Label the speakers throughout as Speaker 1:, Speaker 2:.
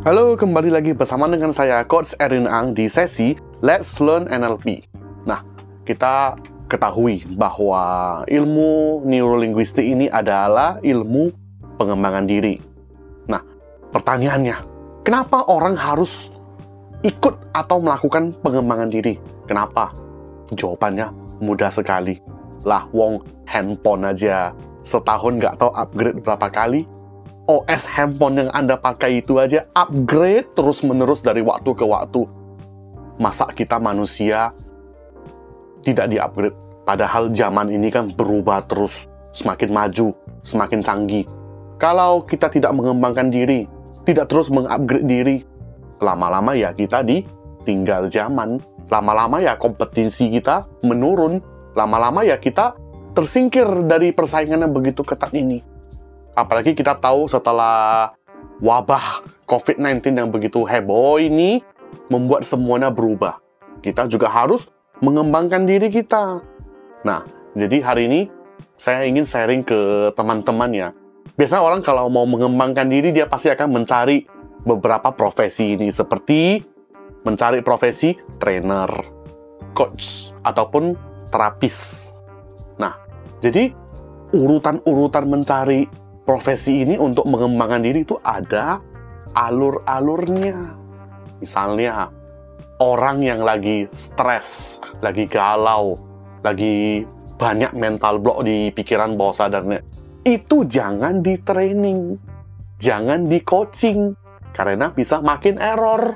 Speaker 1: Halo, kembali lagi bersama dengan saya, Coach Erin Ang, di sesi Let's Learn NLP. Nah, kita ketahui bahwa ilmu neurolinguistik ini adalah ilmu pengembangan diri. Nah, pertanyaannya, kenapa orang harus ikut atau melakukan pengembangan diri? Kenapa? Jawabannya mudah sekali. Lah, wong handphone aja setahun nggak tahu upgrade berapa kali. OS handphone yang Anda pakai itu aja upgrade terus-menerus dari waktu ke waktu. Masa kita manusia tidak di-upgrade? Padahal zaman ini kan berubah terus, semakin maju, semakin canggih. Kalau kita tidak mengembangkan diri, tidak terus mengupgrade diri, lama-lama ya kita ditinggal zaman. Lama-lama ya kompetensi kita menurun. Lama-lama ya kita tersingkir dari persaingan yang begitu ketat ini. Apalagi kita tahu setelah wabah COVID-19 yang begitu heboh ini membuat semuanya berubah. Kita juga harus mengembangkan diri kita. Nah, jadi hari ini saya ingin sharing ke teman-teman ya. Biasanya orang kalau mau mengembangkan diri, dia pasti akan mencari beberapa profesi ini. Seperti mencari profesi trainer, coach, ataupun terapis. Nah, jadi urutan-urutan mencari profesi ini untuk mengembangkan diri itu ada alur-alurnya. Misalnya, orang yang lagi stres, lagi galau, lagi banyak mental block di pikiran bawah sadarnya, itu jangan di training, jangan di coaching, karena bisa makin error.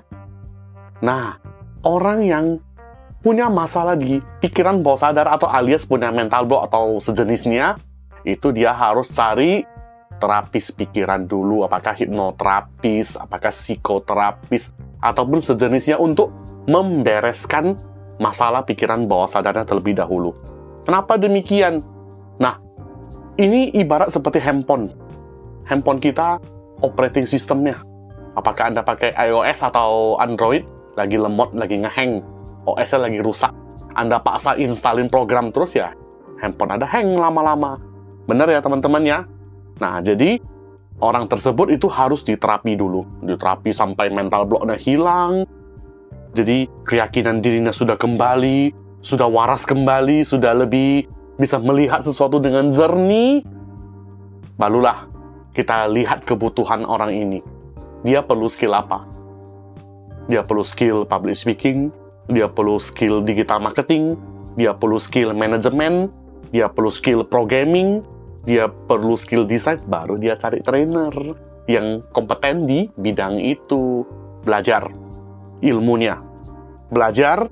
Speaker 1: Nah, orang yang punya masalah di pikiran bawah sadar atau alias punya mental block atau sejenisnya, itu dia harus cari terapis pikiran dulu, apakah hipnoterapis, apakah psikoterapis, ataupun sejenisnya untuk membereskan masalah pikiran bawah sadarnya terlebih dahulu. Kenapa demikian? Nah, ini ibarat seperti handphone. Handphone kita, operating systemnya. Apakah Anda pakai iOS atau Android, lagi lemot, lagi ngehang, OS-nya lagi rusak. Anda paksa installin program terus ya, handphone ada hang lama-lama. Benar ya teman-teman ya? Nah, jadi orang tersebut itu harus diterapi dulu. Diterapi sampai mental blocknya hilang. Jadi keyakinan dirinya sudah kembali, sudah waras kembali, sudah lebih bisa melihat sesuatu dengan jernih. Barulah kita lihat kebutuhan orang ini. Dia perlu skill apa? Dia perlu skill public speaking, dia perlu skill digital marketing, dia perlu skill manajemen, dia perlu skill programming, dia perlu skill design, baru dia cari trainer yang kompeten di bidang itu. Belajar ilmunya, belajar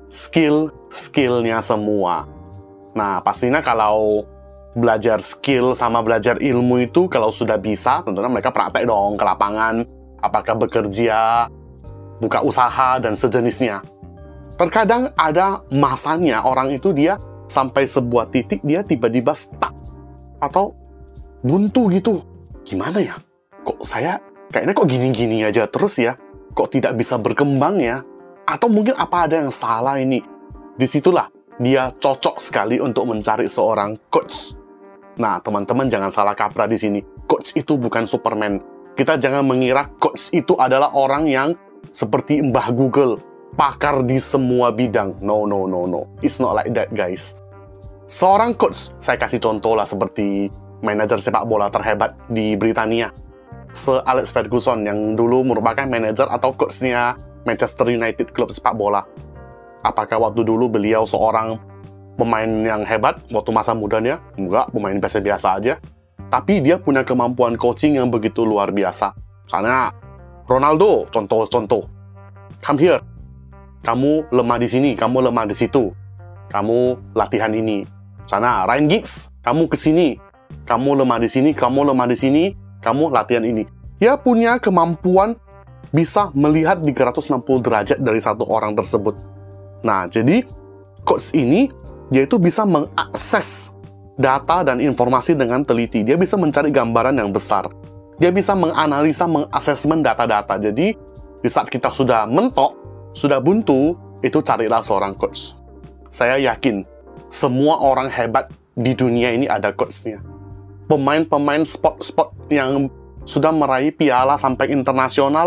Speaker 1: skill-skillnya semua. Nah, pastinya kalau belajar skill sama belajar ilmu itu, kalau sudah bisa, tentunya mereka praktek dong ke lapangan, apakah bekerja, buka usaha, dan sejenisnya. Terkadang ada masanya orang itu dia sampai sebuah titik, dia tiba-tiba stuck atau buntu gitu. Gimana ya? Kok saya kayaknya kok gini-gini aja terus ya? Kok tidak bisa berkembang ya? Atau mungkin apa ada yang salah ini? Disitulah dia cocok sekali untuk mencari seorang coach. Nah, teman-teman jangan salah kaprah di sini. Coach itu bukan Superman. Kita jangan mengira coach itu adalah orang yang seperti Mbah Google, pakar di semua bidang. No. It's not like that, guys. Seorang coach, saya kasih contoh lah seperti manajer sepak bola terhebat di Britania, Sir Alex Ferguson, yang dulu merupakan manajer atau coachnya Manchester United, klub sepak bola. Apakah waktu dulu beliau seorang pemain yang hebat waktu masa mudanya? Enggak, pemain biasa-biasa aja. Tapi dia punya kemampuan coaching yang begitu luar biasa. Misalnya, Ronaldo, contoh. Come here. Kamu lemah di sini, kamu lemah di situ. Kamu latihan ini. Sana, Ryan Giggs, kamu ke sini. Kamu lemah di sini, kamu lemah di sini, kamu latihan ini. Dia punya kemampuan bisa melihat 360 derajat dari satu orang tersebut. Nah, jadi coach ini, dia itu bisa mengakses data dan informasi dengan teliti. Dia bisa mencari gambaran yang besar. Dia bisa menganalisa, mengasesmen data-data. Jadi, di saat kita sudah mentok, sudah buntu, itu carilah seorang coach. Saya yakin, semua orang hebat di dunia ini ada coach-nya. Pemain-pemain sport yang sudah meraih piala sampai internasional,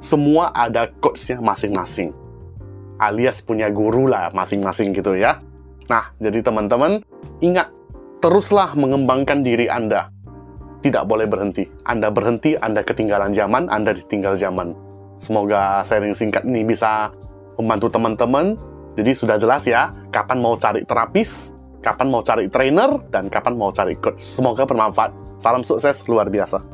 Speaker 1: semua ada coachnya masing-masing. Alias punya guru lah masing-masing gitu ya. Nah, jadi teman-teman, ingat, teruslah mengembangkan diri Anda. Tidak boleh berhenti. Anda berhenti, Anda ketinggalan zaman, Anda ditinggal zaman. Semoga sharing singkat ini bisa membantu teman-teman. Jadi sudah jelas ya, kapan mau cari terapis, kapan mau cari trainer, dan kapan mau cari coach. Semoga bermanfaat. Salam sukses luar biasa.